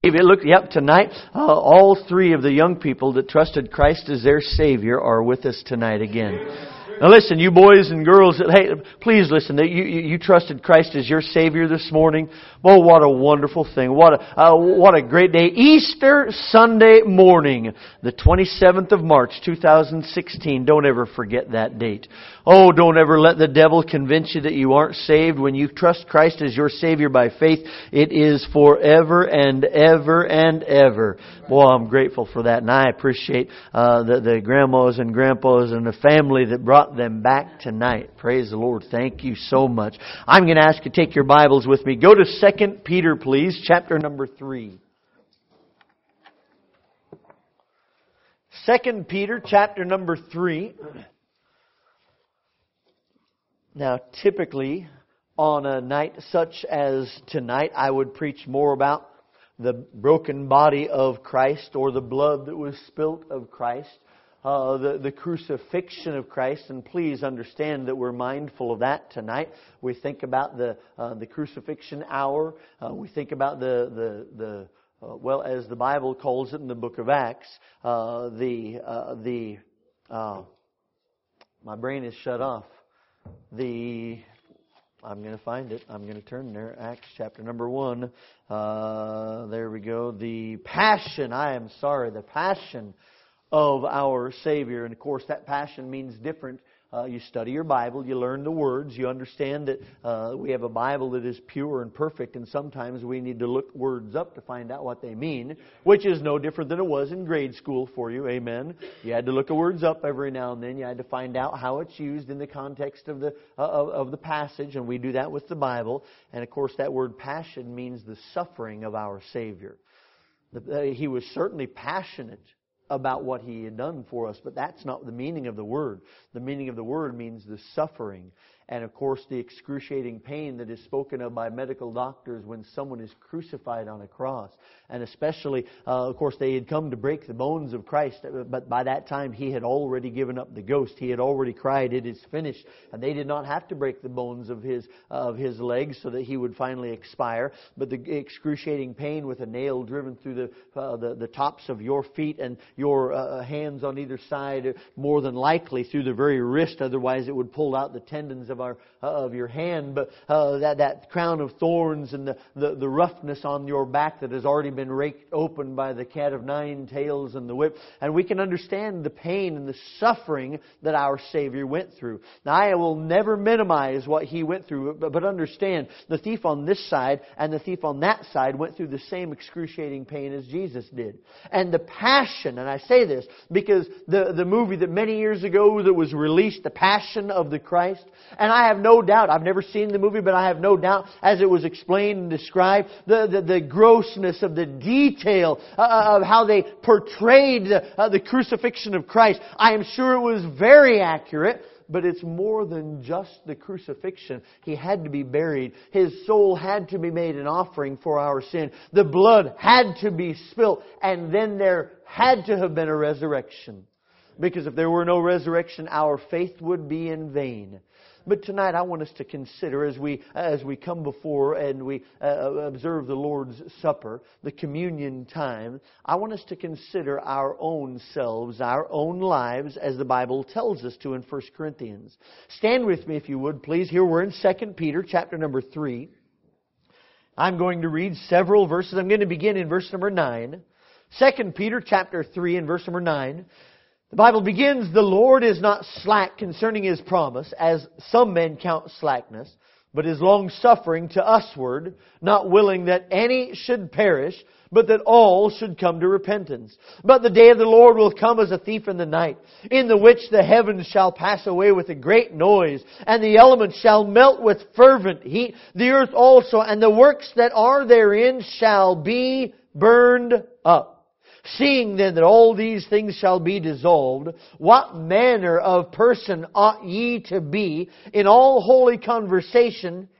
Look, tonight, all three of the young people that trusted Christ as their Savior are with us tonight again. Now listen, you boys and girls, hey, please listen. You trusted Christ as your Savior this morning. Oh, what a wonderful thing. What a great day. Easter Sunday morning, the 27th of March, 2016. Don't ever forget that date. Oh, don't ever let the devil convince you that you aren't saved. When you trust Christ as your Savior by faith, it is forever and ever and ever. Boy, I'm grateful for that. And I appreciate the grandmas and grandpas and the family that brought them back tonight. Praise the Lord. Thank you so much. I'm going to ask you to take your Bibles with me. Go to 2 Peter, please, chapter number 3. 2 Peter, chapter number 3. Now, typically, on a night such as tonight, I would preach more about the broken body of Christ, or the blood that was spilt of Christ, the crucifixion of Christ. And please understand that we're mindful of that tonight. We think about the crucifixion hour. We think about well, as the Bible calls it in the book of Acts, my brain is shut off. I'm going to find it. I'm going to turn there. Acts chapter number 1. There we go. The passion. The passion of our Savior. And of course, that passion means different. You study your Bible, you learn the words, you understand that we have a Bible that is pure and perfect, and sometimes we need to look words up to find out what they mean, which is no different than it was in grade school for you, amen. You had to look the words up every now and then, you had to find out how it's used in the context of the passage, and we do that with the Bible. And of course, that word passion means the suffering of our Savior. He was certainly passionate about what He had done for us, but that's not the meaning of the word. The meaning of the word means the suffering. And of course, the excruciating pain that is spoken of by medical doctors when someone is crucified on a cross. And especially, of course, they had come to break the bones of Christ, but by that time He had already given up the ghost. He had already cried, "It is finished." And they did not have to break the bones of his legs so that He would finally expire. But the excruciating pain with a nail driven through the tops of your feet and your hands on either side, more than likely through the very wrist, otherwise it would pull out the tendons of your hand. But that crown of thorns and the roughness on your back that has already been raked open by the cat of nine tails and the whip. And we can understand the pain and the suffering that our Savior went through. Now, I will never minimize what He went through, but understand, the thief on this side and the thief on that side went through the same excruciating pain as Jesus did. And the passion, and I say this because the movie that many years ago that was released, The Passion of the Christ, and I have no doubt, I've never seen the movie, but I have no doubt, as it was explained and described, the grossness of the detail of how they portrayed the crucifixion of Christ. I am sure it was very accurate, but it's more than just the crucifixion. He had to be buried. His soul had to be made an offering for our sin. The blood had to be spilt, and then there had to have been a resurrection. Because if there were no resurrection, our faith would be in vain. But tonight I want us to consider, as we come before and we observe the Lord's Supper, the communion time, I want us to consider our own selves, our own lives, as the Bible tells us to in 1 Corinthians. Stand with me if you would, please. Here we're in 2 Peter, chapter number 3. I'm going to read several verses. I'm going to begin in verse number 9. 2 Peter, chapter 3, and verse number 9. The Bible begins, "The Lord is not slack concerning His promise, as some men count slackness, but is long-suffering to usward, not willing that any should perish, but that all should come to repentance. But the day of the Lord will come as a thief in the night, in the which the heavens shall pass away with a great noise, and the elements shall melt with fervent heat. The earth also and the works that are therein shall be burned up. Seeing then that all these things shall be dissolved, what manner of person ought ye to be in all holy conversation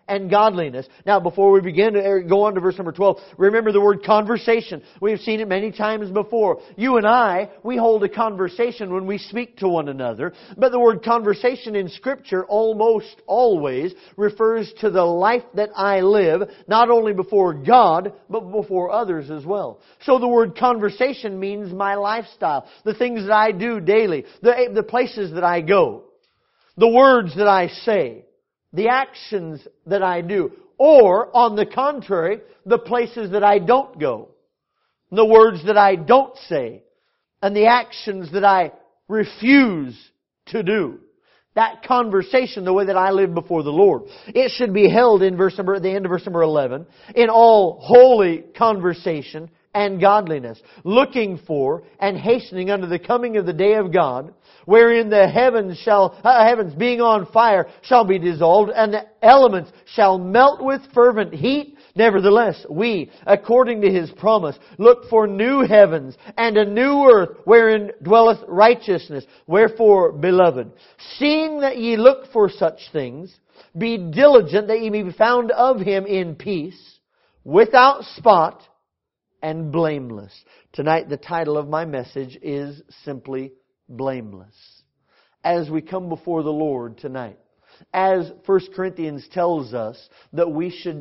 and godliness. Now, before we begin to go on to verse number 12, remember the word conversation. We've seen it many times before. You and I, we hold a conversation when we speak to one another. But the word conversation in Scripture almost always refers to the life that I live, not only before God, but before others as well. So the word conversation means my lifestyle, the things that I do daily, the places that I go, the words that I say, the actions that I do, or, on the contrary, the places that I don't go, the words that I don't say, and the actions that I refuse to do. That conversation, the way that I live before the Lord, it should be held at the end of verse number 11, in all holy conversation and godliness, looking for and hastening unto the coming of the day of God, wherein the heavens being on fire shall be dissolved, and the elements shall melt with fervent heat. Nevertheless, we, according to His promise, look for new heavens and a new earth wherein dwelleth righteousness. Wherefore, beloved, seeing that ye look for such things, be diligent that ye may be found of Him in peace, without spot, and blameless. Tonight, the title of my message is simply blameless. As we come before the Lord tonight, as 1 Corinthians tells us that we should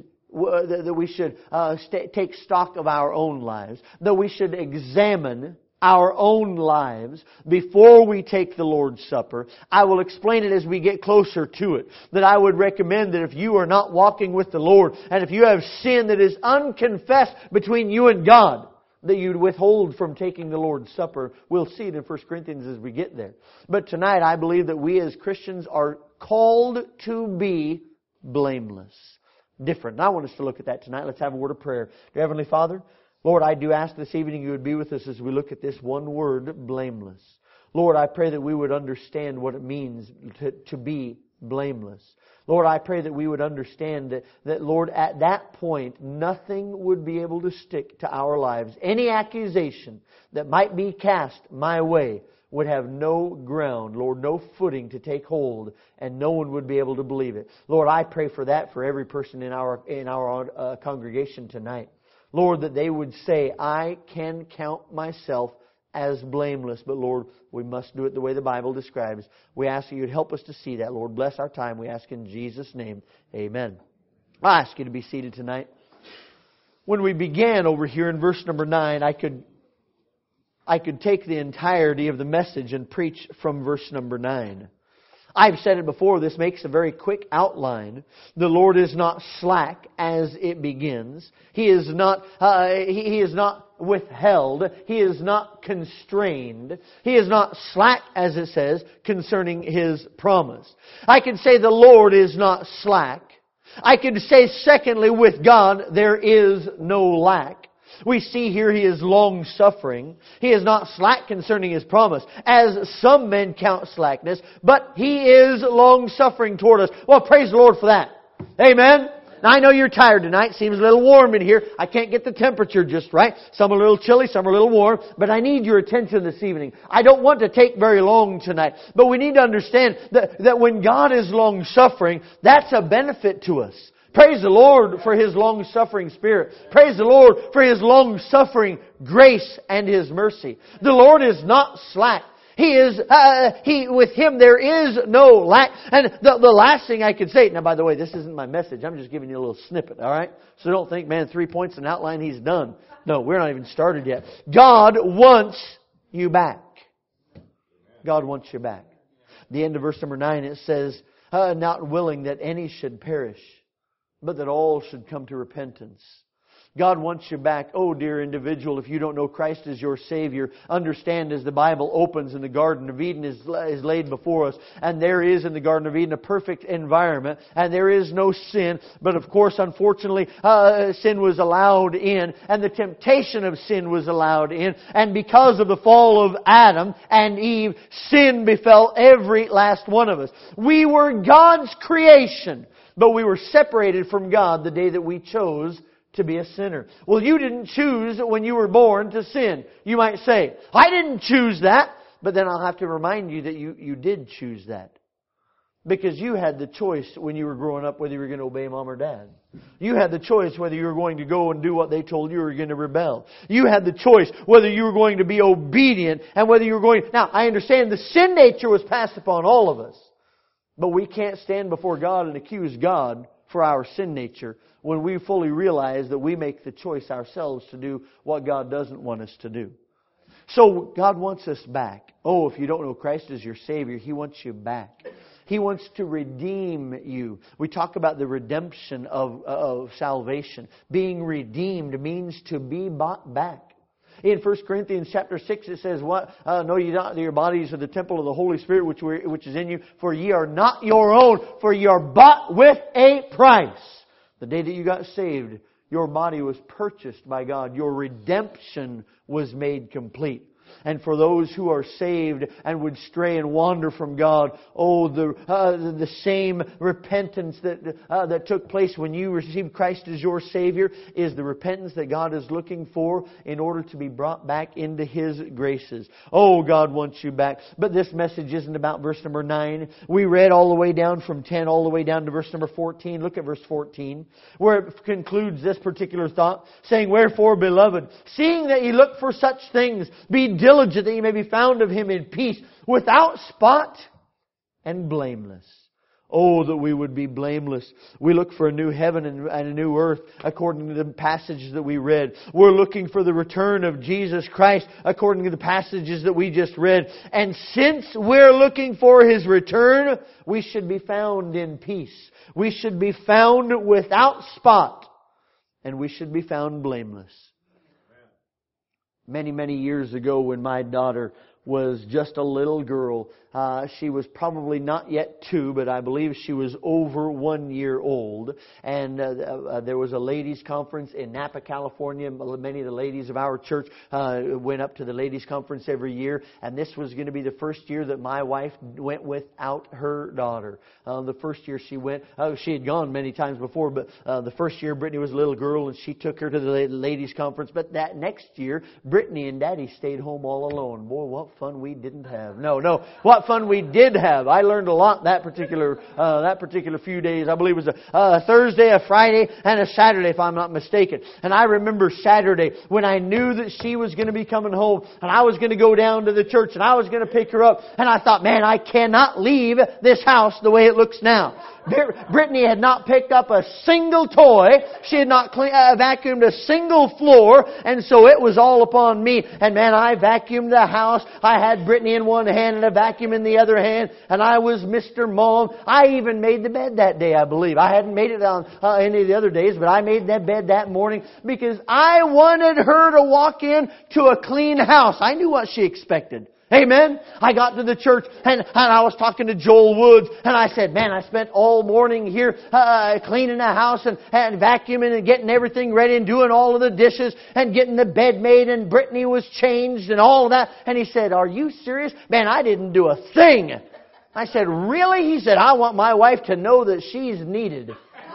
take stock of our own lives, that we should examine our own lives before we take the Lord's Supper. I will explain it as we get closer to it. That I would recommend that if you are not walking with the Lord, and if you have sin that is unconfessed between you and God, that you'd withhold from taking the Lord's Supper. We'll see it in 1 Corinthians as we get there. But tonight I believe that we as Christians are called to be blameless. Different. And I want us to look at that tonight. Let's have a word of prayer. Dear Heavenly Father, Lord, I do ask this evening you would be with us as we look at this one word, blameless. Lord, I pray that we would understand what it means to be blameless. Lord, I pray that we would understand that, Lord, at that point, nothing would be able to stick to our lives. Any accusation that might be cast my way would have no ground, Lord, no footing to take hold, and no one would be able to believe it. Lord, I pray for that for every person in our congregation tonight. Lord, that they would say, I can count myself as blameless. But Lord, we must do it the way the Bible describes. We ask that you would help us to see that. Lord, bless our time. We ask in Jesus' name. Amen. I ask you to be seated tonight. When we began over here in verse number 9, I could take the entirety of the message and preach from verse number 9. I've said it before, this makes a very quick outline. The Lord is not slack as it begins. He is not withheld. He is not constrained. He is not slack, as it says, concerning His promise. I could say the Lord is not slack. I could say, secondly, with God there is no lack. We see here He is long-suffering. He is not slack concerning His promise, as some men count slackness, but He is long-suffering toward us. Well, praise the Lord for that. Amen? Now, I know you're tired tonight. Seems a little warm in here. I can't get the temperature just right. Some are a little chilly, some are a little warm. But I need your attention this evening. I don't want to take very long tonight. But we need to understand that when God is long-suffering, that's a benefit to us. Praise the Lord for His long-suffering Spirit. Praise the Lord for His long-suffering grace and His mercy. The Lord is not slack. With Him there is no lack. And the last thing I could say, now by the way, this isn't my message. I'm just giving you a little snippet, alright? So don't think, man, 3 points and outline, He's done. No, we're not even started yet. God wants you back. God wants you back. The end of verse number 9, it says, not willing that any should perish, but that all should come to repentance. God wants you back. Oh, dear individual, if you don't know Christ as your Savior, understand as the Bible opens and the Garden of Eden is laid before us, and there is in the Garden of Eden a perfect environment, and there is no sin. But of course, unfortunately, sin was allowed in, and the temptation of sin was allowed in, and because of the fall of Adam and Eve, sin befell every last one of us. We were God's creation, but we were separated from God the day that we chose to be a sinner. Well, you didn't choose when you were born to sin. You might say, I didn't choose that. But then I'll have to remind you that you did choose that. Because you had the choice when you were growing up whether you were going to obey Mom or Dad. You had the choice whether you were going to go and do what they told you or you were going to rebel. You had the choice whether you were going to be obedient and whether you were going... Now, I understand the sin nature was passed upon all of us. But we can't stand before God and accuse God for our sin nature when we fully realize that we make the choice ourselves to do what God doesn't want us to do. So God wants us back. Oh, if you don't know Christ as your Savior, He wants you back. He wants to redeem you. We talk about the redemption of salvation. Being redeemed means to be bought back. In 1 Corinthians chapter 6 it says, "What? Know ye not that your bodies are the temple of the Holy Spirit which is in you? For ye are not your own, for ye are bought with a price." The day that you got saved, your body was purchased by God. Your redemption was made complete. And for those who are saved and would stray and wander from God, the same repentance that took place when you received Christ as your Savior is the repentance that God is looking for in order to be brought back into His graces. Oh, God wants you back. But this message isn't about verse number 9. We read all the way down from 10 all the way down to verse number 14. Look at verse 14, where it concludes this particular thought, saying, "Wherefore, beloved, seeing that ye look for such things, be diligent that ye may be found of Him in peace, without spot and blameless." Oh, that we would be blameless. We look for a new heaven and a new earth according to the passages that we read. We're looking for the return of Jesus Christ according to the passages that we just read. And since we're looking for His return, we should be found in peace. We should be found without spot. And we should be found blameless. Many, many years ago when my daughter was just a little girl, she was probably not yet 2, but I believe she was over 1 year old. And there was a ladies' conference in Napa, California. Many of the ladies of our church went up to the ladies' conference every year. And this was going to be the first year that my wife went without her daughter. The first year she went, she had gone many times before, but the first year Brittany was a little girl and she took her to the ladies' conference. But that next year, Brittany and Daddy stayed home all alone. Boy, what fun we didn't have. No. What fun we did have. I learned a lot that particular few days. I believe it was a Thursday, a Friday, and a Saturday, if I'm not mistaken. And I remember Saturday when I knew that she was going to be coming home and I was going to go down to the church and I was going to pick her up. And I thought, man, I cannot leave this house the way it looks now. Brittany had not picked up a single toy. She had not vacuumed a single floor. And so it was all upon me. And man, I vacuumed the house. I had Brittany in one hand and a vacuum in the other hand. And I was Mr. Mom. I even made the bed that day, I believe. I hadn't made it on any of the other days, but I made that bed that morning because I wanted her to walk in to a clean house. I knew what she expected. Amen. I got to the church and I was talking to Joel Woods and I said, man, I spent all morning here cleaning the house and vacuuming and getting everything ready and doing all of the dishes and getting the bed made and Brittany was changed and all of that. And he said, are you serious? Man, I didn't do a thing. I said, really? He said, I want my wife to know that she's needed.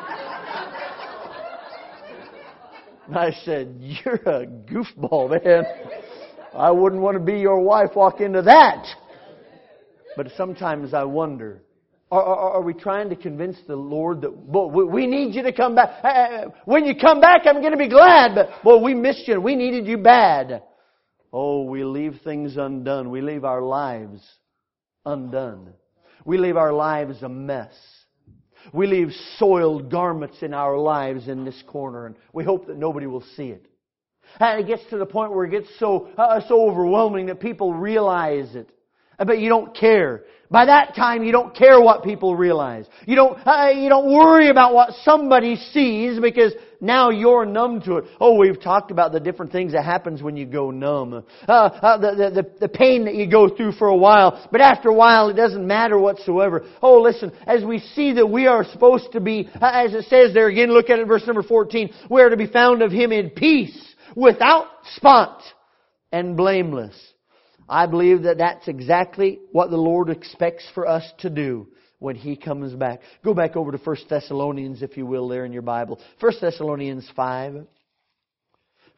I said, you're a goofball, man. I wouldn't want to be your wife, walk into that. But sometimes I wonder, are we trying to convince the Lord that, we need you to come back. When you come back, I'm going to be glad. But, we missed you. We needed you bad. Oh, we leave things undone. We leave our lives undone. We leave our lives a mess. We leave soiled garments in our lives in this corner. And we hope that nobody will see it. And it gets to the point where it gets so overwhelming that people realize it. But you don't care. By that time, you don't care what people realize. You don't worry about what somebody sees because now you're numb to it. Oh, we've talked about the different things that happens when you go numb. The pain that you go through for a while. But after a while, it doesn't matter whatsoever. Oh, listen, as we see that we are supposed to be, as it says there again, look at it, verse number 14. We are to be found of Him in peace, without spot and blameless. I believe that that's exactly what the Lord expects for us to do when He comes back. Go back over to 1 Thessalonians, if you will, there in your Bible. 1 Thessalonians 5.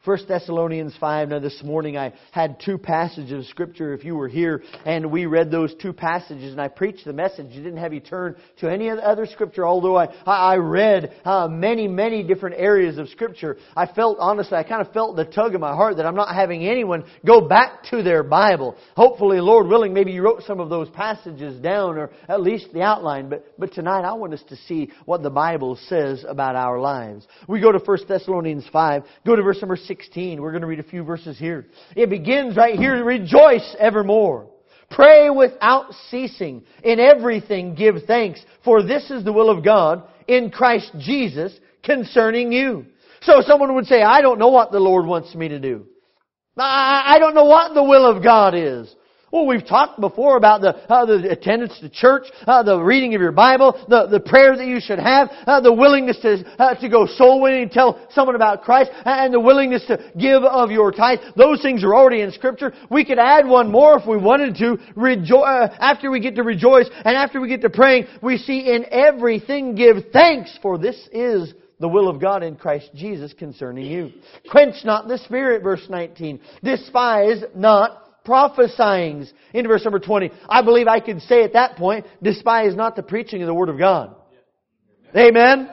1 Thessalonians 5. Now this morning I had two passages of Scripture, if you were here, and we read those two passages, and I preached the message. I didn't have you turn to any other Scripture, although I read many different areas of Scripture. I felt, honestly, I kind of felt the tug in my heart that I'm not having anyone go back to their Bible. Hopefully, Lord willing, maybe you wrote some of those passages down, or at least the outline. But tonight I want us to see what the Bible says about our lives. We go to 1 Thessalonians 5, go to verse number 16. We're going to read a few verses here. It begins right here, rejoice evermore. Pray without ceasing. In everything give thanks, for this is the will of God in Christ Jesus concerning you. So someone would say, I don't know what the Lord wants me to do. I don't know what the will of God is. Well, we've talked before about the attendance to church, the reading of your Bible, the prayer that you should have, the willingness to go soul winning and tell someone about Christ, and the willingness to give of your tithe. Those things are already in Scripture. We could add one more if we wanted to. After we get to rejoice and after we get to praying, we see in everything give thanks, for this is the will of God in Christ Jesus concerning you. Quench not the Spirit, verse 19. Despise not prophesying. Into verse number 20. I believe I could say at that point, despise not the preaching of the Word of God. Amen?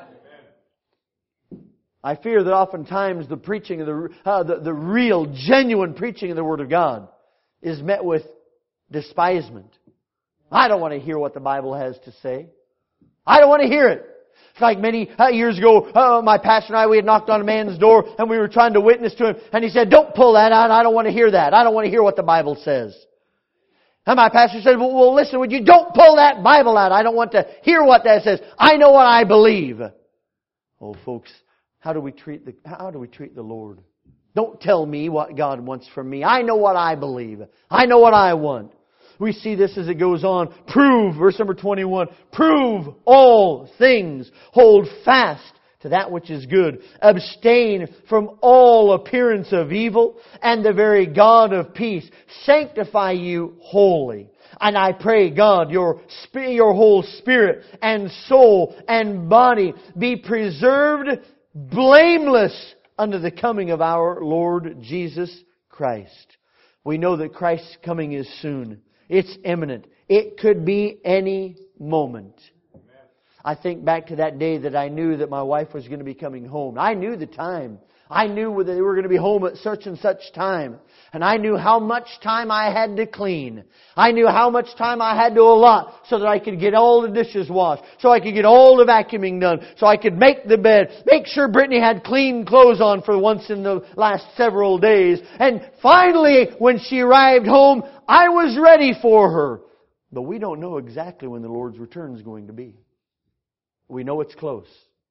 I fear that oftentimes the preaching of the real, genuine preaching of the Word of God is met with despisement. I don't want to hear what the Bible has to say. I don't want to hear it. It's like many years ago, my pastor and I, we had knocked on a man's door and we were trying to witness to him. And he said, don't pull that out. I don't want to hear that. I don't want to hear what the Bible says. And my pastor said, well, listen, would you don't pull that Bible out. I don't want to hear what that says. I know what I believe. Oh, folks, how do we treat the Lord? Don't tell me what God wants from me. I know what I believe. I know what I want. We see this as it goes on. Prove, verse number 21, prove all things. Hold fast to that which is good. Abstain from all appearance of evil, and the very God of peace sanctify you wholly. And I pray, God, your whole spirit and soul and body be preserved blameless unto the coming of our Lord Jesus Christ. We know that Christ's coming is soon. It's imminent. It could be any moment. I think back to that day that I knew that my wife was going to be coming home. I knew the time. I knew that they were going to be home at such and such time. And I knew how much time I had to clean. I knew how much time I had to allot so that I could get all the dishes washed. So I could get all the vacuuming done. So I could make the bed. Make sure Brittany had clean clothes on for once in the last several days. And finally, when she arrived home, I was ready for her. But we don't know exactly when the Lord's return is going to be. We know it's close.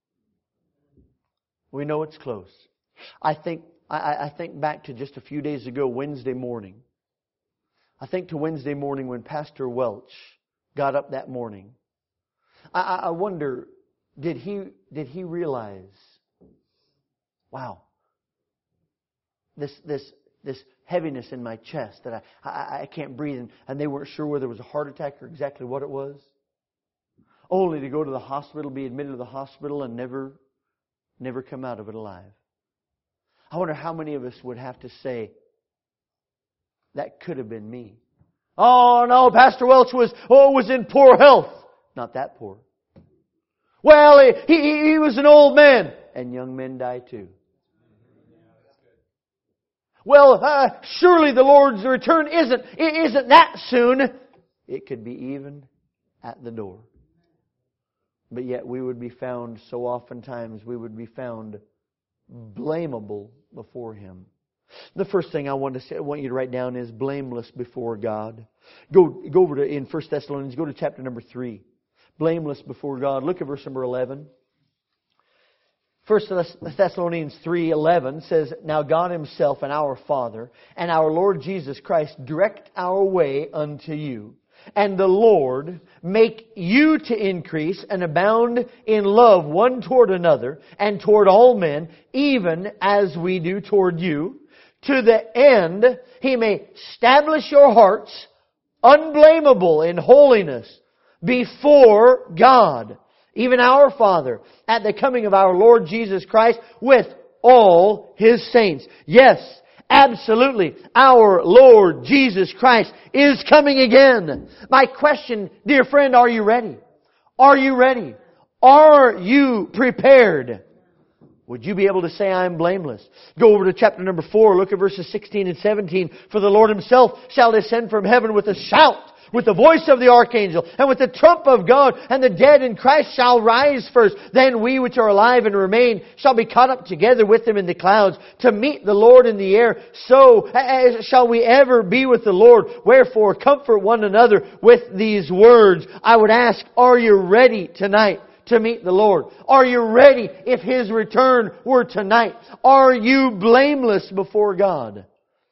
We know it's close. I think back to just a few days ago, Wednesday morning. I think to Wednesday morning when Pastor Welch got up that morning. I wonder, did he realize, wow, this heaviness in my chest that I can't breathe, and they weren't sure whether it was a heart attack or exactly what it was. Only to go to the hospital, be admitted to the hospital, and never come out of it alive. I wonder how many of us would have to say, that could have been me. Oh no, Pastor Welch was in poor health. Not that poor. Well, he was an old man. And young men die too. Well, surely the Lord's return isn't that soon. It could be even at the door. But yet we would be found, so oftentimes we would be found blamable before Him. The first thing I want you to write down is blameless before God. Go over to in 1 Thessalonians, go to chapter number 3. Blameless before God. Look at verse number 11. 1 Thessalonians 3:11 says, Now God Himself and our Father and our Lord Jesus Christ direct our way unto you. And the Lord make you to increase and abound in love one toward another and toward all men, even as we do toward you, to the end He may establish your hearts unblameable in holiness before God, even our Father, at the coming of our Lord Jesus Christ with all His saints. Yes, absolutely, our Lord Jesus Christ is coming again. My question, dear friend, are you ready? Are you ready? Are you prepared? Would you be able to say, I am blameless? Go over to chapter number 4, look at verses 16 and 17. For the Lord Himself shall descend from heaven with a shout, with the voice of the archangel, and with the trump of God, and the dead in Christ shall rise first. Then we which are alive and remain shall be caught up together with them in the clouds to meet the Lord in the air. So shall we ever be with the Lord. Wherefore comfort one another with these words. I would ask, are you ready tonight to meet the Lord? Are you ready if His return were tonight? Are you blameless before God?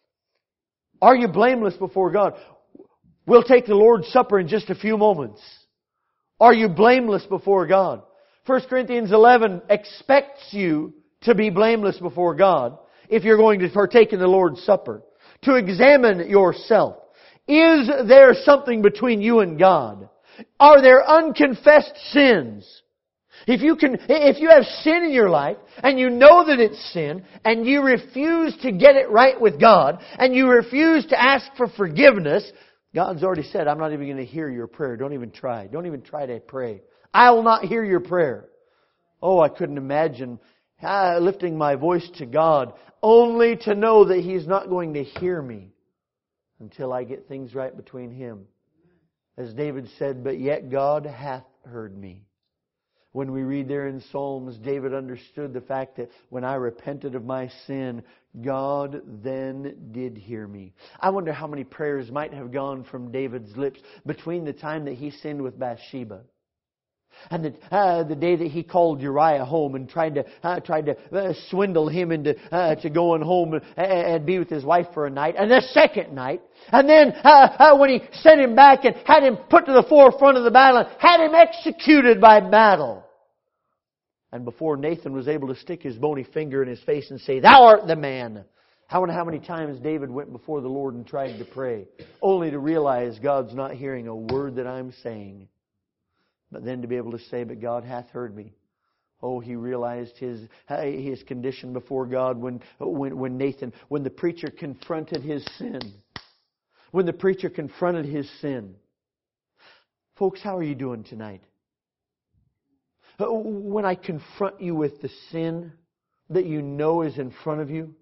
Are you blameless before God? We'll take the Lord's Supper in just a few moments. Are you blameless before God? 1 Corinthians 11 expects you to be blameless before God if you're going to partake in the Lord's Supper. To examine yourself. Is there something between you and God? Are there unconfessed sins? If you have sin in your life, and you know that it's sin, and you refuse to get it right with God, and you refuse to ask for forgiveness, God's already said, I'm not even going to hear your prayer. Don't even try. Don't even try to pray. I will not hear your prayer. Oh, I couldn't imagine lifting my voice to God only to know that He's not going to hear me until I get things right between Him. As David said, but yet God hath heard me. When we read there in Psalms, David understood the fact that when I repented of my sin, God then did hear me. I wonder how many prayers might have gone from David's lips between the time that he sinned with Bathsheba and the day that he called Uriah home and tried to swindle him into to going home and be with his wife for a night, and the second night, and then when he sent him back and had him put to the forefront of the battle and had him executed by battle. And before Nathan was able to stick his bony finger in his face and say, "Thou art the man." I wonder how many times David went before the Lord and tried to pray, only to realize God's not hearing a word that I'm saying. But then to be able to say, but God hath heard me. Oh, he realized his condition before God when the preacher confronted his sin. When the preacher confronted his sin. Folks, how are you doing tonight? When I confront you with the sin that you know is in front of you,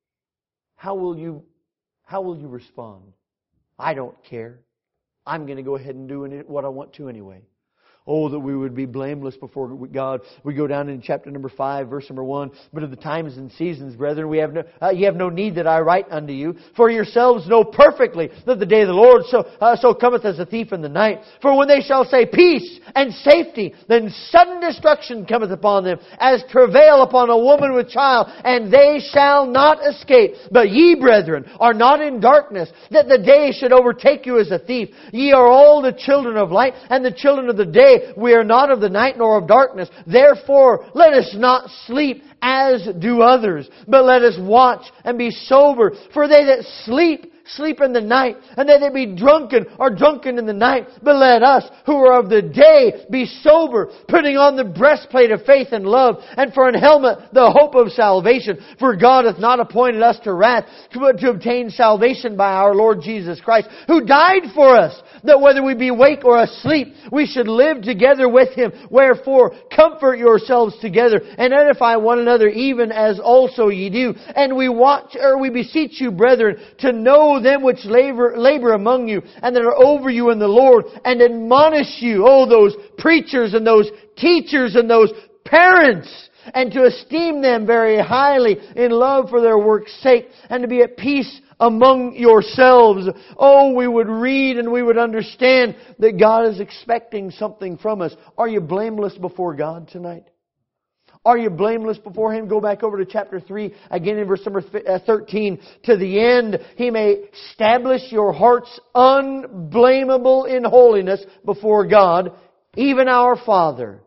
how will you respond? I don't care. I'm going to go ahead and do what I want to anyway. Oh, that we would be blameless before God. We go down in chapter number 5, verse number 1. But of the times and seasons, brethren, you have no need that I write unto you. For yourselves know perfectly that the day of the Lord so cometh as a thief in the night. For when they shall say peace and safety, then sudden destruction cometh upon them, as travail upon a woman with child, and they shall not escape. But ye, brethren, are not in darkness, that the day should overtake you as a thief. Ye are all the children of light, and the children of the day. We are not of the night nor of darkness. Therefore, let us not sleep as do others, but let us watch and be sober. For they that sleep in the night, and they that be drunken are drunken in the night. But let us, who are of the day, be sober, putting on the breastplate of faith and love, and for an helmet the hope of salvation. For God hath not appointed us to wrath, but to obtain salvation by our Lord Jesus Christ, who died for us, that whether we be awake or asleep, we should live together with Him. Wherefore, comfort yourselves together, and edify one another, even as also ye do. And we beseech you, brethren, to know them which labor among you, and that are over you in the Lord, and admonish you, those preachers and those teachers and those parents, and to esteem them very highly in love for their work's sake, and to be at peace among yourselves. We would read and we would understand that God is expecting something from us. Are you blameless before God tonight? Are you blameless before Him? Go back over to chapter 3, again in verse number 13. To the end He may establish your hearts unblameable in holiness before God, even our Father.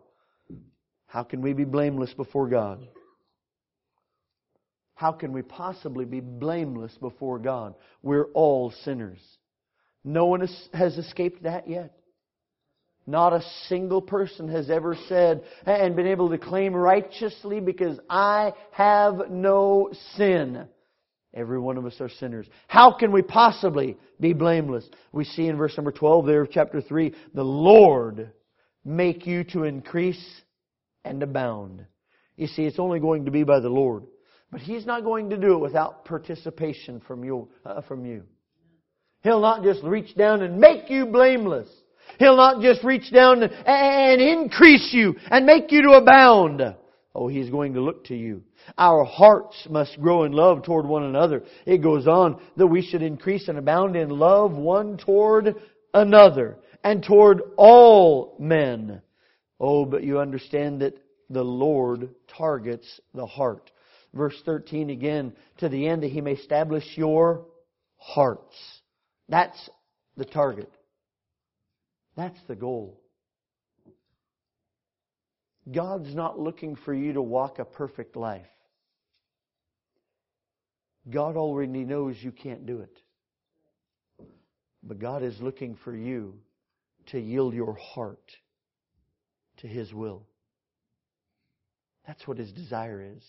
How can we be blameless before God? How can we possibly be blameless before God? We're all sinners. No one has escaped that yet. Not a single person has ever said and been able to claim righteously because I have no sin. Every one of us are sinners. How can we possibly be blameless? We see in verse number 12 there of chapter 3, the Lord make you to increase and abound. You see, it's only going to be by the Lord. But He's not going to do it without participation from you. He'll not just reach down and make you blameless. He'll not just reach down and increase you and make you to abound. Oh, He's going to look to you. Our hearts must grow in love toward one another. It goes on that we should increase and abound in love one toward another and toward all men. Oh, but you understand that the Lord targets the heart. Verse 13 again, to the end that He may establish your hearts. That's the target. That's the goal. God's not looking for you to walk a perfect life. God already knows you can't do it. But God is looking for you to yield your heart to His will. That's what His desire is.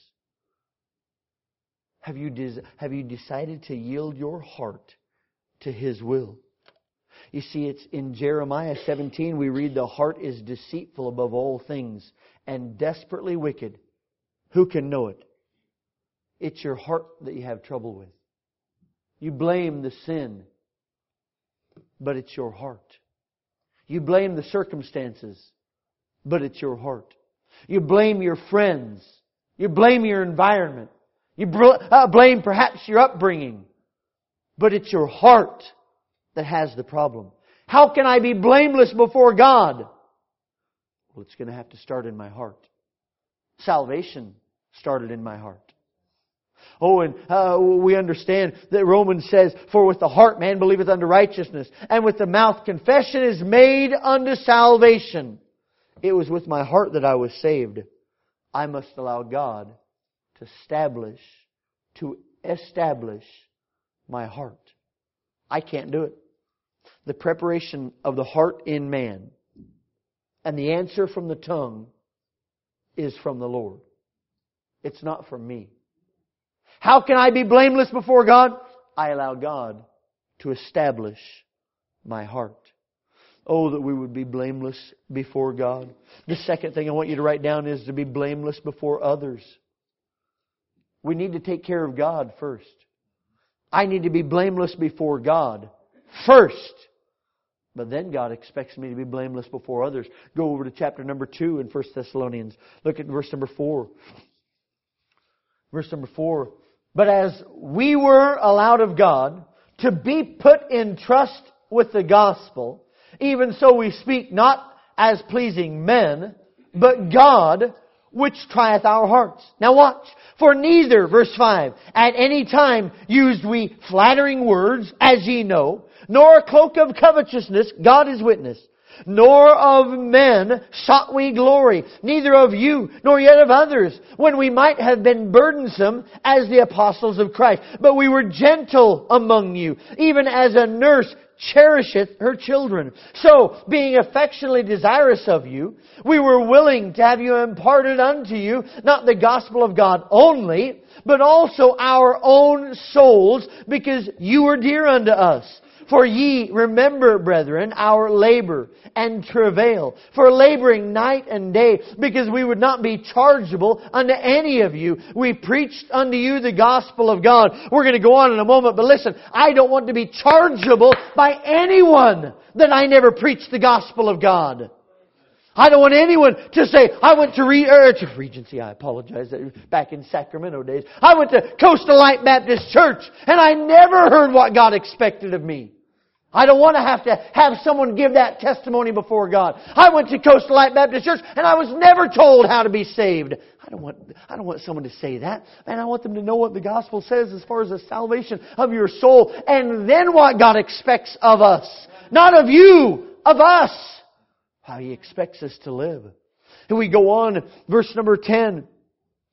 Have you decided to yield your heart to His will? You see, it's in Jeremiah 17 we read, the heart is deceitful above all things and desperately wicked. Who can know it? It's your heart that you have trouble with. You blame the sin, but it's your heart. You blame the circumstances, but it's your heart. You blame your friends. You blame your environment. You blame perhaps your upbringing, but it's your heart that has the problem. How can I be blameless before God? Well, it's going to have to start in my heart. Salvation started in my heart. Oh, and we understand that Romans says, for with the heart man believeth unto righteousness, and with the mouth confession is made unto salvation. It was with my heart that I was saved. I must allow God to establish my heart. I can't do it. The preparation of the heart in man and the answer from the tongue is from the Lord. It's not from me. How can I be blameless before God? I allow God to establish my heart. Oh, that we would be blameless before God. The second thing I want you to write down is to be blameless before others. We need to take care of God first. I need to be blameless before God first. But then God expects me to be blameless before others. Go over to chapter number 2 in 1 Thessalonians. Look at verse number 4. Verse number 4. But as we were allowed of God to be put in trust with the gospel, even so we speak not as pleasing men, but God, which trieth our hearts. Now watch. For neither, verse 5, at any time used we flattering words, as ye know, nor a cloak of covetousness, God is witness, nor of men sought we glory, neither of you, nor yet of others, when we might have been burdensome as the apostles of Christ. But we were gentle among you, even as a nurse cherisheth her children. So, being affectionately desirous of you, we were willing to have you imparted unto you, not the gospel of God only, but also our own souls, because you are dear unto us. For ye remember, brethren, our labor and travail, for laboring night and day, because we would not be chargeable unto any of you. We preached unto you the gospel of God. We're going to go on in a moment, but listen, I don't want to be chargeable by anyone that I never preached the gospel of God. I don't want anyone to say, I went to Regency, I apologize, back in Sacramento days. I went to Coastal Light Baptist Church, and I never heard what God expected of me. I don't want to have someone give that testimony before God. I went to Coastal Light Baptist Church and I was never told how to be saved. I don't want someone to say that. And I want them to know what the gospel says as far as the salvation of your soul. And then what God expects of us. Not of you, of us. How He expects us to live. And we go on, verse number 10.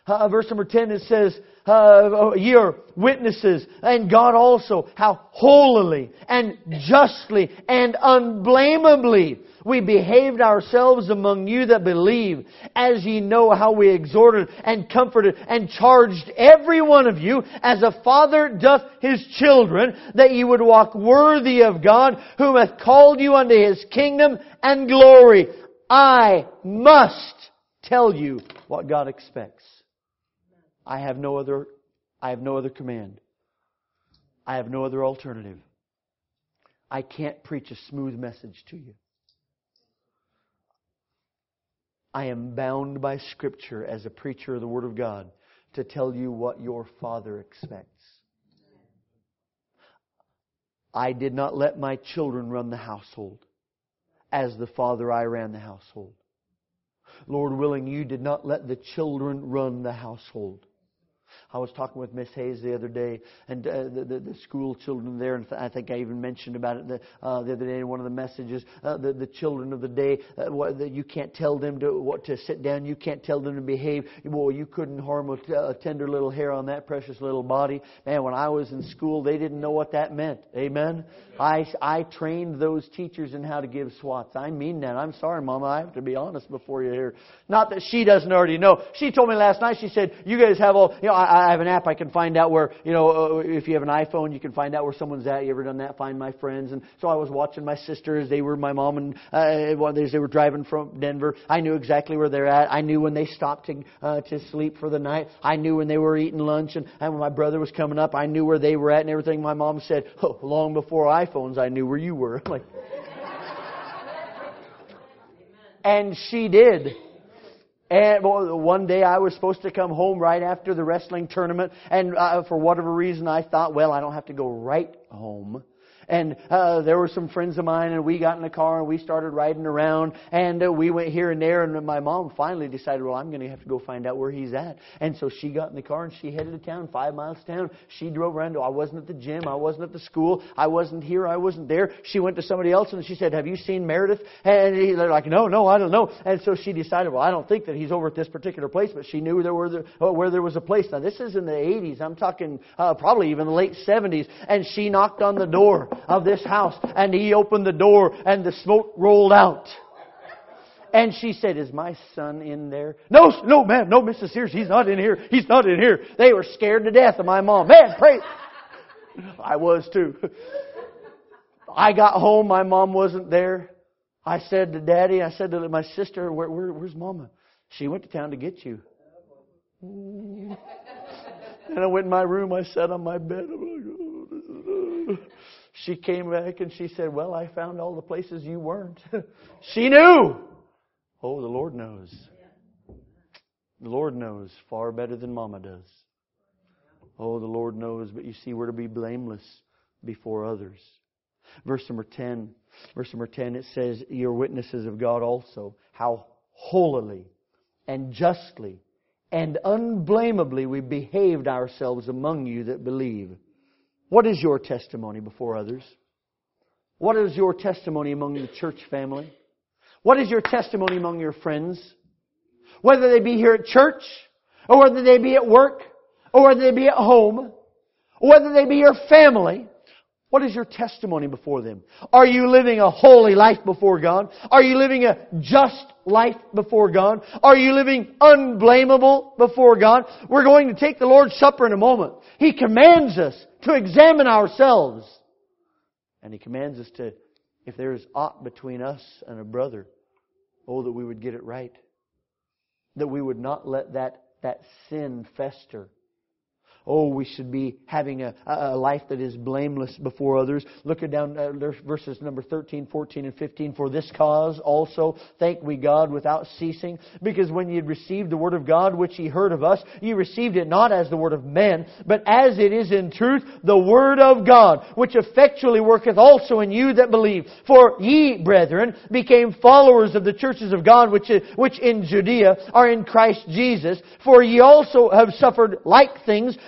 Verse number 10, it says, ye are witnesses, and God also, how holily and justly and unblameably we behaved ourselves among you that believe, as ye know how we exhorted and comforted and charged every one of you, as a father doth his children, that ye would walk worthy of God, whom hath called you unto His kingdom and glory. I must tell you what God expects. I have no other command. I have no other alternative. I can't preach a smooth message to you. I am bound by Scripture as a preacher of the Word of God to tell you what your Father expects. I did not let my children run the household. As the father, I ran the household. Lord willing, you did not let the children run the household. I was talking with Miss Hayes the other day, and the school children there, and I think I even mentioned about it the other day in one of the messages. The children of the day, you can't tell them to sit down. You can't tell them to behave. Boy, you couldn't harm a tender little hair on that precious little body. Man, when I was in school, they didn't know what that meant. Amen? I trained those teachers in how to give swats. I mean that. I'm sorry, Mama. I have to be honest before you here. Not that she doesn't already know. She told me last night, she said, you guys have all, I have an app I can find out where, if you have an iPhone, you can find out where someone's at. You ever done that? Find my friends. And so I was watching my sisters. They were my mom and one of these, they were driving from Denver. I knew exactly where they're at. I knew when they stopped to sleep for the night. I knew when they were eating lunch. And when my brother was coming up, I knew where they were at and everything. My mom said, long before iPhones, I knew where you were. I'm like, and she did. And one day I was supposed to come home right after the wrestling tournament. And for whatever reason I thought, well, I don't have to go right home. And there were some friends of mine, and we got in the car and we started riding around, and we went here and there, and my mom finally decided, well, I'm going to have to go find out where he's at. And so she got in the car and she headed to town, 5 miles to town. She drove around. I wasn't at the gym. I wasn't at the school. I wasn't here. I wasn't there. She went to somebody else and she said, have you seen Meredith? And they're like, no, I don't know. And so she decided, well, I don't think that he's over at this particular place, but she knew where there was a place. Now, this is in the 80s. I'm talking probably even the late 70s. And she knocked on the door of this house, and he opened the door, and the smoke rolled out. And she said, is my son in there? No, ma'am, no, Mrs. Sears, he's not in here. He's not in here. They were scared to death of my mom. Man, pray. I was too. I got home, my mom wasn't there. I said to Daddy, I said to my sister, where's Mama? She went to town to get you. And I went in my room, I sat on my bed. She came back and she said, well, I found all the places you weren't. She knew. Oh, the Lord knows. The Lord knows far better than Mama does. Oh, the Lord knows. But you see, we're to be blameless before others. Verse number 10, it says, you're witnesses of God also, how holily and justly and unblameably we behaved ourselves among you that believe. What is your testimony before others? What is your testimony among the church family? What is your testimony among your friends? Whether they be here at church, or whether they be at work, or whether they be at home, or whether they be your family. What is your testimony before them? Are you living a holy life before God? Are you living a just life before God? Are you living unblameable before God? We're going to take the Lord's Supper in a moment. He commands us to examine ourselves. And He commands us to, if there is aught between us and a brother, that we would get it right. That we would not let that sin fester. We should be having a life that is blameless before others. Look at down verses number 13, 14, and 15. For this cause also thank we God without ceasing, because when ye had received the word of God which ye heard of us, ye received it not as the word of men, but as it is in truth the word of God, which effectually worketh also in you that believe. For ye, brethren, became followers of the churches of God which in Judea are in Christ Jesus. For ye also have suffered like things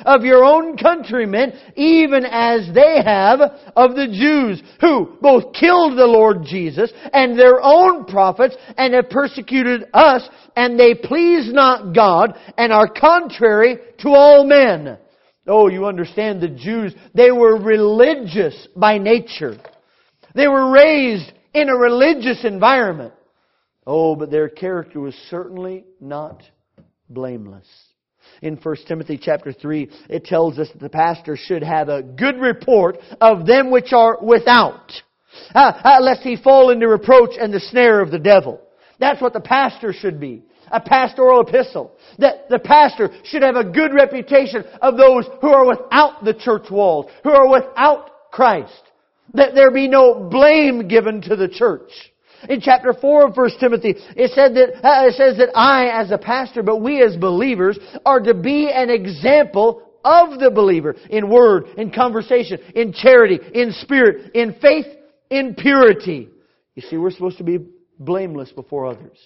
of your own countrymen, even as they have of the Jews, who both killed the Lord Jesus and their own prophets, and have persecuted us, and they please not God, and are contrary to all men. Oh, you understand, the Jews, they were religious by nature. They were raised in a religious environment. Oh, but their character was certainly not blameless. In 1 Timothy chapter 3, it tells us that the pastor should have a good report of them which are without, lest he fall into reproach and the snare of the devil. That's what the pastor should be. A pastoral epistle. That the pastor should have a good reputation of those who are without the church walls, who are without Christ. That there be no blame given to the church. In chapter 4 of 1 Timothy, it says that I, as a pastor, but we as believers, are to be an example of the believer in word, in conversation, in charity, in spirit, in faith, in purity. You see, we're supposed to be blameless before others.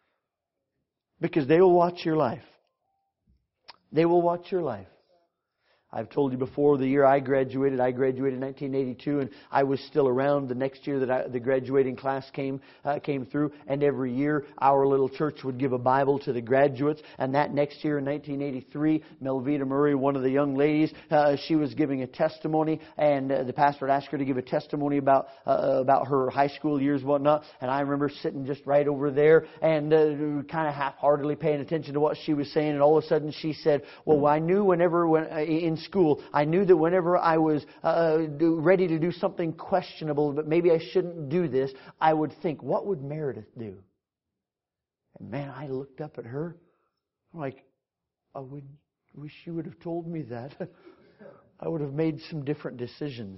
Because they will watch your life. They will watch your life. I've told you before, the year I graduated in 1982, and I was still around the next year that the graduating class came through. And every year, our little church would give a Bible to the graduates. And that next year, in 1983, Melvita Murray, one of the young ladies, she was giving a testimony, and the pastor had asked her to give a testimony about her high school years and whatnot. And I remember sitting just right over there and kind of half-heartedly paying attention to what she was saying. And all of a sudden, she said, "Well, I knew in school, I knew that whenever I was ready to do something questionable, but maybe I shouldn't do this, I would think, what would Meredith do?" And man, I looked up at her. I'm like, I wish you would have told me that. I would have made some different decisions.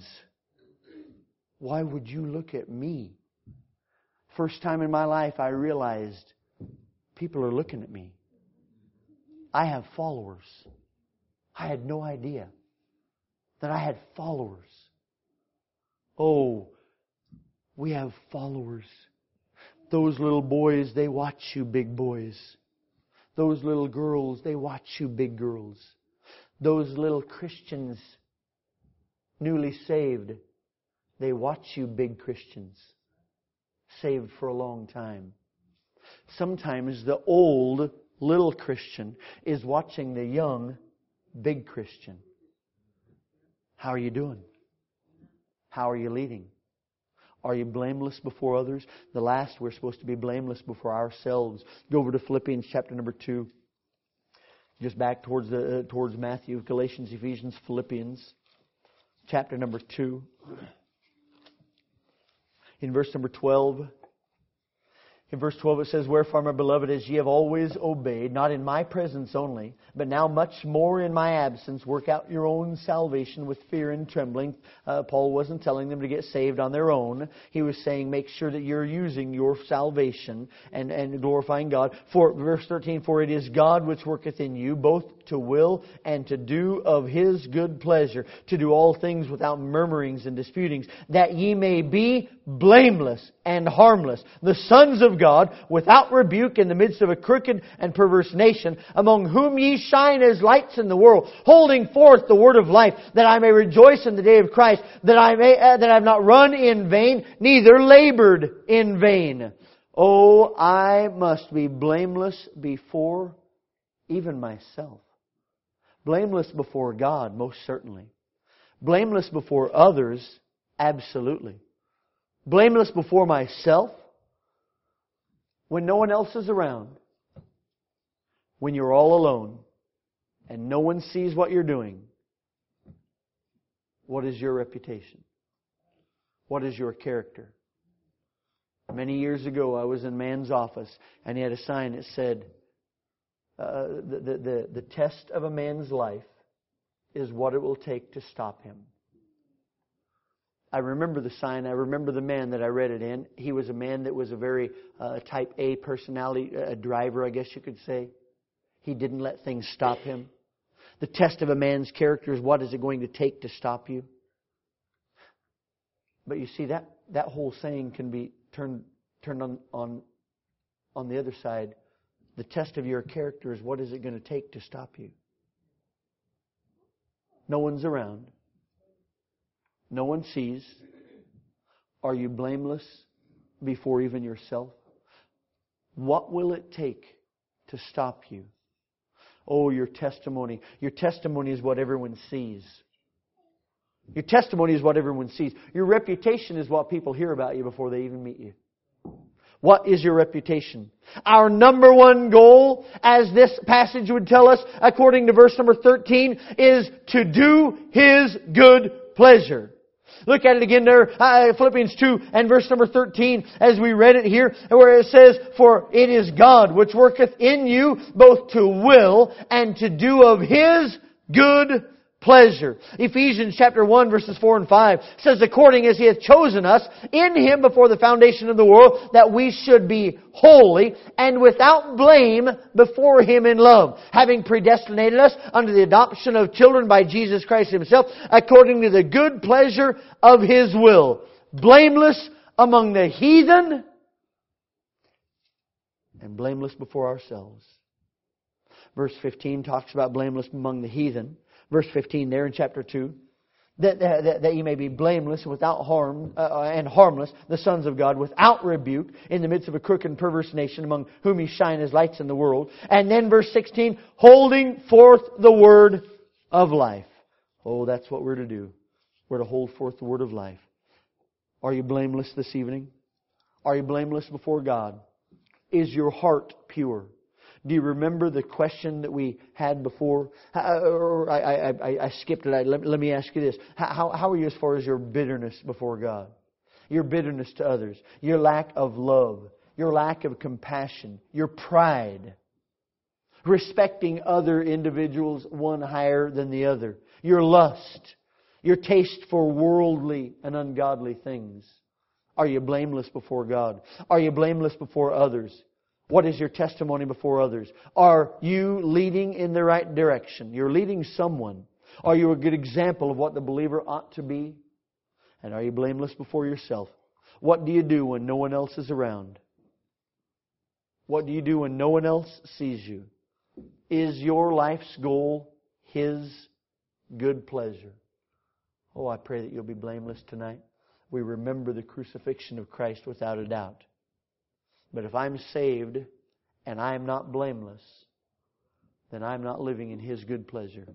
Why would you look at me? First time in my life I realized people are looking at me. I have followers. I had no idea that I had followers. Oh, we have followers. Those little boys, they watch you, big boys. Those little girls, they watch you, big girls. Those little Christians, newly saved, they watch you, big Christians, saved for a long time. Sometimes the old little Christian is watching the young big Christian. How are you doing? How are you leading? Are you blameless before others? The last, we're supposed to be blameless before ourselves. Go over to Philippians chapter number 2. Just back towards Matthew, Galatians, Ephesians, Philippians, chapter number 2. In verse number 12. In verse 12 it says, "Wherefore, my beloved, as ye have always obeyed, not in my presence only, but now much more in my absence, work out your own salvation with fear and trembling." Paul wasn't telling them to get saved on their own. He was saying, make sure that you're using your salvation and glorifying God. For verse 13, "For it is God which worketh in you, both to will and to do of His good pleasure, to do all things without murmurings and disputings, that ye may be blameless and harmless, the sons of God, without rebuke in the midst of a crooked and perverse nation, among whom ye shine as lights in the world, holding forth the word of life, that I may rejoice in the day of Christ, that I have not run in vain, neither labored in vain." Oh, I must be blameless before even myself. Blameless before God, most certainly. Blameless before others, absolutely. Blameless before myself, when no one else is around. When you're all alone and no one sees what you're doing. What is your reputation? What is your character? Many years ago, I was in a man's office and he had a sign that said, the test of a man's life is what it will take to stop him. I remember the sign. I remember the man that I read it in. He was a man that was a very type A personality, a driver, I guess you could say. He didn't let things stop him. The test of a man's character is what is it going to take to stop you? But you see, that whole saying can be turned on the other side. The test of your character is what is it going to take to stop you? No one's around. No one sees. Are you blameless before even yourself? What will it take to stop you? Oh, your testimony. Your testimony is what everyone sees. Your testimony is what everyone sees. Your reputation is what people hear about you before they even meet you. What is your reputation? Our number one goal, as this passage would tell us, according to verse number 13, is to do His good pleasure. Look at it again there, Philippians 2 and verse number 13, as we read it here, where it says, "For it is God which worketh in you both to will and to do of His good pleasure." Ephesians chapter 1 verses 4 and 5 says, "According as He hath chosen us in Him before the foundation of the world, that we should be holy and without blame before Him in love, having predestinated us unto the adoption of children by Jesus Christ Himself, according to the good pleasure of His will, blameless among the heathen and blameless before ourselves." Verse 15 talks about blameless among the heathen. Verse 15 there in chapter 2, that ye may be blameless without harm and harmless, the sons of God, without rebuke, in the midst of a crooked and perverse nation, among whom ye shine as lights in the world. And then verse 16, holding forth the word of life. Oh, that's what we're to do. We're to hold forth the word of life. Are you blameless this evening? Are you blameless before God? Is your heart pure? Do you remember the question that we had before? I skipped it. Let me ask you this. How are you as far as your bitterness before God? Your bitterness to others. Your lack of love. Your lack of compassion. Your pride. Respecting other individuals one higher than the other. Your lust. Your taste for worldly and ungodly things. Are you blameless before God? Are you blameless before others? What is your testimony before others? Are you leading in the right direction? You're leading someone. Are you a good example of what the believer ought to be? And are you blameless before yourself? What do you do when no one else is around? What do you do when no one else sees you? Is your life's goal His good pleasure? Oh, I pray that you'll be blameless tonight. We remember the crucifixion of Christ without a doubt. But if I'm saved and I am not blameless, then I'm not living in His good pleasure.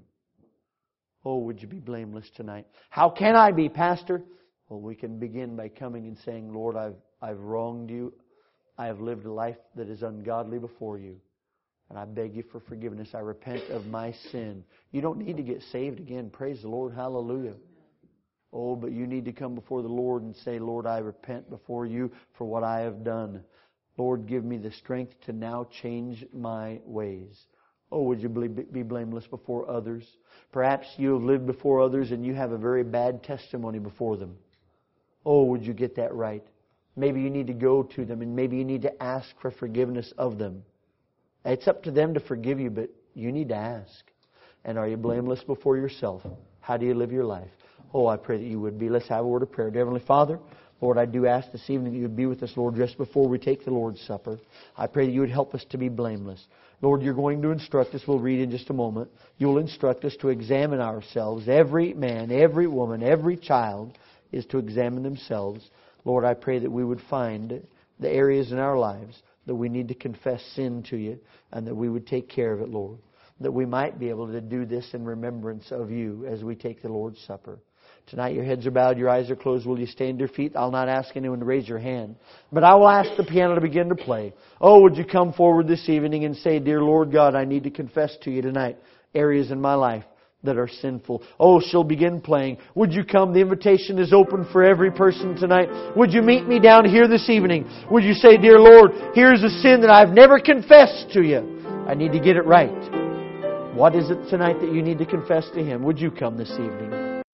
Oh, would you be blameless tonight? How can I be, Pastor? Well, we can begin by coming and saying, Lord, I've wronged you. I have lived a life that is ungodly before you. And I beg you for forgiveness. I repent of my sin. You don't need to get saved again. Praise the Lord. Hallelujah. Oh, but you need to come before the Lord and say, Lord, I repent before you for what I have done. Lord, give me the strength to now change my ways. Oh, would you be blameless before others? Perhaps you have lived before others and you have a very bad testimony before them. Oh, would you get that right? Maybe you need to go to them and maybe you need to ask for forgiveness of them. It's up to them to forgive you, but you need to ask. And are you blameless before yourself? How do you live your life? Oh, I pray that you would be. Let's have a word of prayer. Dear Heavenly Father, Lord, I do ask this evening that you would be with us, Lord, just before we take the Lord's Supper. I pray that you would help us to be blameless. Lord, you're going to instruct us. We'll read in just a moment. You'll instruct us to examine ourselves. Every man, every woman, every child is to examine themselves. Lord, I pray that we would find the areas in our lives that we need to confess sin to you and that we would take care of it, Lord. That we might be able to do this in remembrance of you as we take the Lord's Supper. Tonight your heads are bowed, your eyes are closed. Will you stand to your feet? I'll not ask anyone to raise your hand, but I will ask the piano to begin to play. Oh, would you come forward this evening and say, Dear Lord God, I need to confess to you tonight areas in my life that are sinful. Oh, she'll begin playing. Would you come? The invitation is open for every person tonight. Would you meet me down here this evening? Would you say, Dear Lord, here's a sin that I've never confessed to you. I need to get it right. What is it tonight that you need to confess to Him? Would you come this evening?